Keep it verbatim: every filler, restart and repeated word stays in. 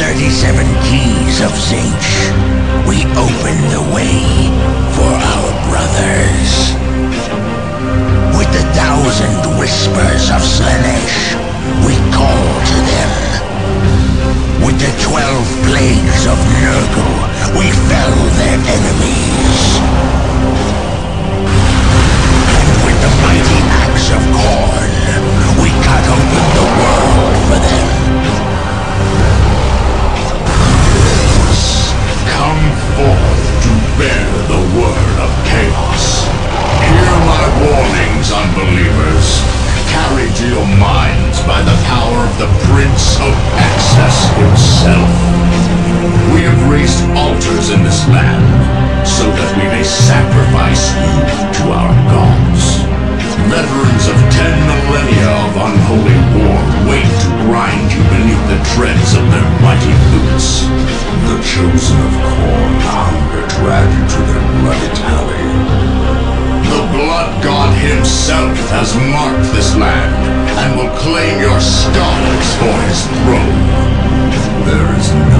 thirty-seven keys of Tzeentch, we open the way for our brothers. With the thousand whispers of Slaanesh, we call to them. With the twelve plagues of Nurgle, we fell their enemies. And with the mighty axe of Khorne, we cut open the world for them. Come forth to bear the word of chaos. Hear my warnings, unbelievers. Carried to your minds by the power of the Prince of Excess himself. We have raised altars in this land, so that we may sacrifice you to our gods. Veterans of ten millennia of unholy war wait to grind you beneath the treads of their mighty boots. The chosen of Khorne hunger to add you to their bloody tally. The Blood God himself has marked this land, and will claim your scholars for his throne. There is